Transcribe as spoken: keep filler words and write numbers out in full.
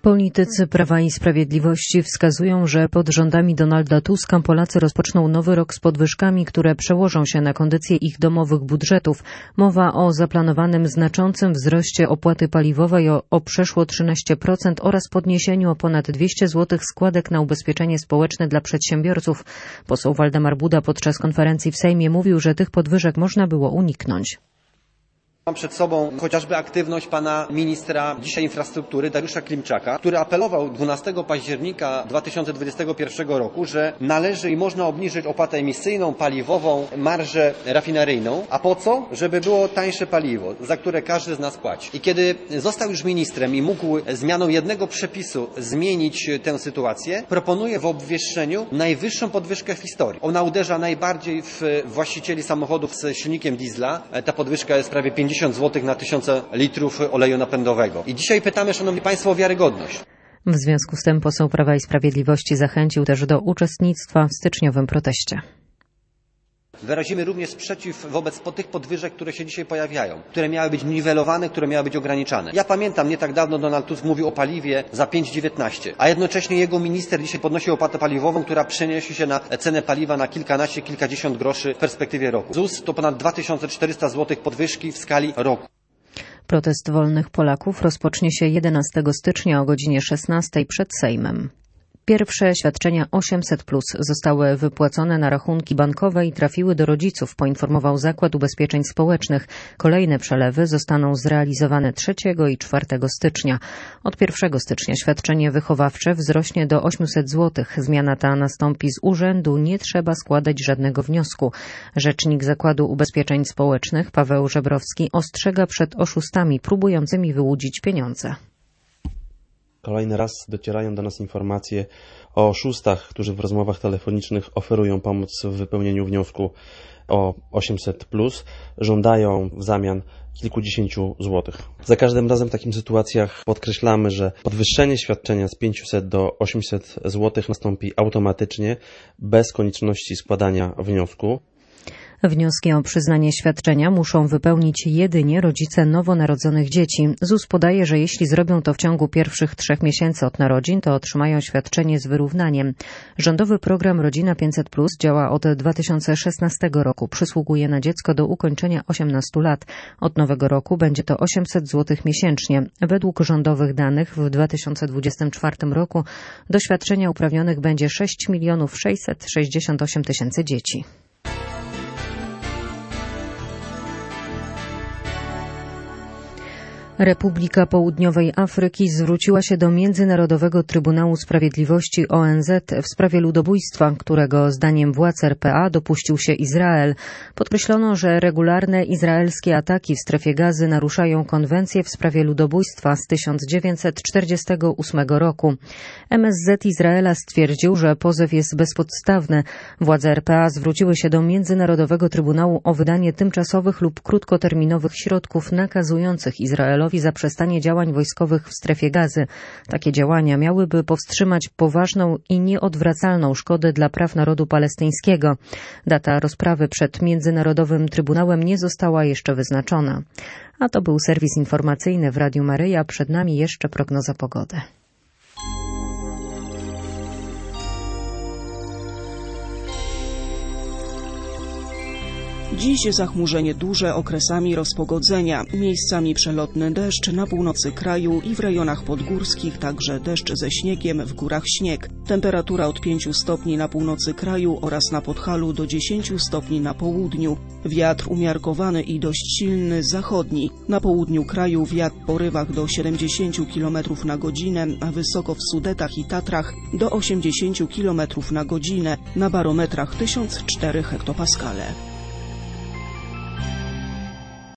Politycy Prawa i Sprawiedliwości wskazują, że pod rządami Donalda Tuska Polacy rozpoczną nowy rok z podwyżkami, które przełożą się na kondycję ich domowych budżetów. Mowa o zaplanowanym znaczącym wzroście opłaty paliwowej o, o przeszło trzynaście procent oraz podniesieniu o ponad dwieście złotych składek na ubezpieczenie społeczne dla przedsiębiorców. Poseł Waldemar Buda podczas konferencji w Sejmie mówił, że tych podwyżek można było uniknąć. Mam przed sobą chociażby aktywność pana ministra dzisiaj infrastruktury Dariusza Klimczaka, który apelował dwunastego października dwa tysiące dwudziestego pierwszego roku, że należy i można obniżyć opłatę emisyjną, paliwową, marżę rafineryjną. A po co? Żeby było tańsze paliwo, za które każdy z nas płaci. I kiedy został już ministrem i mógł zmianą jednego przepisu zmienić tę sytuację, proponuje w obwieszczeniu najwyższą podwyżkę w historii. Ona uderza najbardziej w właścicieli samochodów z silnikiem diesla. Ta podwyżka jest prawie pięćdziesiąt złotych na tysiące litrów oleju napędowego. I dzisiaj pytamy, szanowni państwo, o wiarygodność. W związku z tym poseł Prawa i Sprawiedliwości zachęcił też do uczestnictwa w styczniowym proteście. Wyrazimy również sprzeciw wobec tych podwyżek, które się dzisiaj pojawiają, które miały być niwelowane, które miały być ograniczane. Ja pamiętam, nie tak dawno Donald Tusk mówił o paliwie za pięć dziewiętnaście, a jednocześnie jego minister dzisiaj podnosi opłatę paliwową, która przeniesie się na cenę paliwa na kilkanaście, kilkadziesiąt groszy w perspektywie roku. Z U S to ponad dwa tysiące czterysta złotych podwyżki w skali roku. Protest wolnych Polaków rozpocznie się jedenastego stycznia o godzinie szesnastej przed Sejmem. Pierwsze świadczenia osiemset plus zostały wypłacone na rachunki bankowe i trafiły do rodziców, poinformował Zakład Ubezpieczeń Społecznych. Kolejne przelewy zostaną zrealizowane trzeciego i czwartego stycznia. Od pierwszego stycznia świadczenie wychowawcze wzrośnie do osiemset złotych. Zmiana ta nastąpi z urzędu, nie trzeba składać żadnego wniosku. Rzecznik Zakładu Ubezpieczeń Społecznych Paweł Żebrowski ostrzega przed oszustami próbującymi wyłudzić pieniądze. Kolejny raz docierają do nas informacje o oszustach, którzy w rozmowach telefonicznych oferują pomoc w wypełnieniu wniosku o osiemset plus, żądają w zamian kilkudziesięciu złotych. Za każdym razem w takich sytuacjach podkreślamy, że podwyższenie świadczenia z pięciuset do osiemset złotych nastąpi automatycznie, bez konieczności składania wniosku. Wnioski o przyznanie świadczenia muszą wypełnić jedynie rodzice nowonarodzonych dzieci. Z U S podaje, że jeśli zrobią to w ciągu pierwszych trzech miesięcy od narodzin, to otrzymają świadczenie z wyrównaniem. Rządowy program Rodzina pięćset plus działa od dwa tysiące szesnastego roku. Przysługuje na dziecko do ukończenia osiemnastu lat. Od nowego roku będzie to osiemset złotych miesięcznie. Według rządowych danych w dwa tysiące dwudziestym czwartym roku do świadczenia uprawnionych będzie sześć milionów sześćset sześćdziesiąt osiem tysięcy dzieci. Republika Południowej Afryki zwróciła się do Międzynarodowego Trybunału Sprawiedliwości O N Z w sprawie ludobójstwa, którego zdaniem władz R P A dopuścił się Izrael. Podkreślono, że regularne izraelskie ataki w strefie Gazy naruszają konwencję w sprawie ludobójstwa z tysiąc dziewięćset czterdziestego ósmego roku. M S Z Izraela stwierdził, że pozew jest bezpodstawny. Władze R P A zwróciły się do Międzynarodowego Trybunału o wydanie tymczasowych lub krótkoterminowych środków nakazujących Izraelowi zaprzestanie działań wojskowych w strefie Gazy. Takie działania miałyby powstrzymać poważną i nieodwracalną szkodę dla praw narodu palestyńskiego. Data rozprawy przed Międzynarodowym Trybunałem nie została jeszcze wyznaczona. A to był serwis informacyjny w Radiu Maryja. Przed nami jeszcze prognoza pogody. Dziś zachmurzenie duże, okresami rozpogodzenia, miejscami przelotny deszcz na północy kraju i w rejonach podgórskich, także deszcz ze śniegiem, w górach śnieg. Temperatura od pięciu stopni na północy kraju oraz na Podhalu do dziesięciu stopni na południu. Wiatr umiarkowany i dość silny zachodni. Na południu kraju wiatr w porywach do siedemdziesięciu kilometrów na godzinę, a wysoko w Sudetach i Tatrach do osiemdziesięciu kilometrów na godzinę. Na barometrach tysiąc cztery hektopaskale.